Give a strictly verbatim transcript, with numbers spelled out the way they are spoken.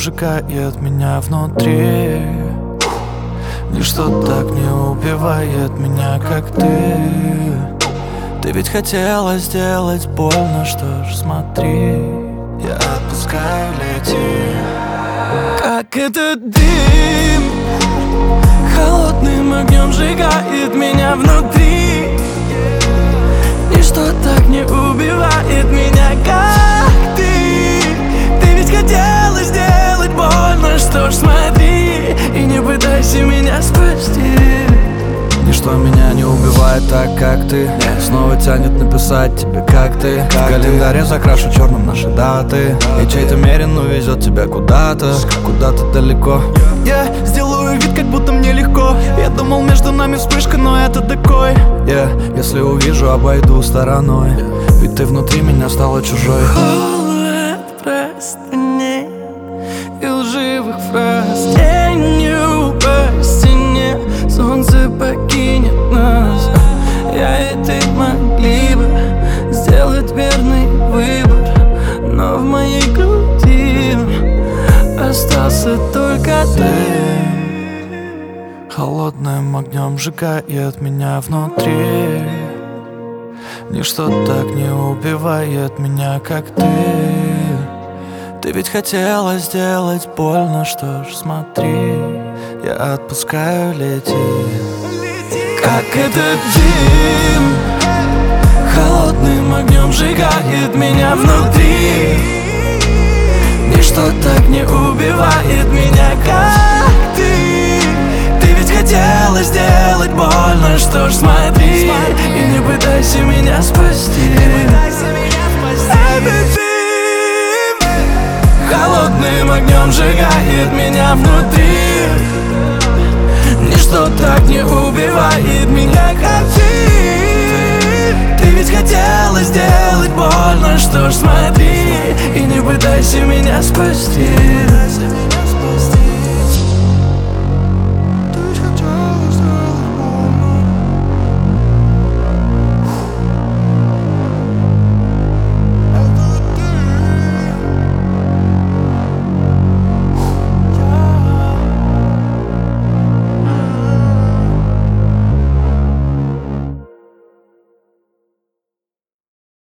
сжигает меня внутри. Ничто так не убивает меня, как ты. Ты ведь хотела сделать больно, что ж, смотри, я отпускаю, лети. Как этот дым холодным огнем сжигает меня внутри. Ничто так не убивает меня, как ты. Ты ведь хотела сделать больно, что ж, смотри, и не пытайся меня спасти. Ничто меня не убивает так, как ты. Снова тянет написать тебе, как ты. В календаре закрашу черным наши даты. И чей-то мерин увезет тебя куда-то, куда-то далеко. Я сделаю вид, как будто мне легко. Я думал, между нами вспышка, но это такой. yeah. Если увижу, обойду стороной. Ведь ты внутри меня стала чужой. Холод простыней и лживых фраз, тенью по стене солнце покинет нас. Я и ты могли бы сделать верный выбор, но в моей груди остался только ты. Холодным огнем сжигает меня внутри. Ничто так не убивает меня, как ты. Ты ведь хотела сделать больно, что ж, смотри, я отпускаю, лети. Как этот дым холодным огнем сжигает меня внутри. Ничто так не убивает меня, как ты. Ты ведь хотела сделать больно, что ж, смотри, и не пытайся меня спасти. Этот дым холодным огнем сжигает меня внутри. Ничто так не убивает меня, как ты. Ты ведь хотела сделать больно, что ж, смотри, и не пытайся меня спасти.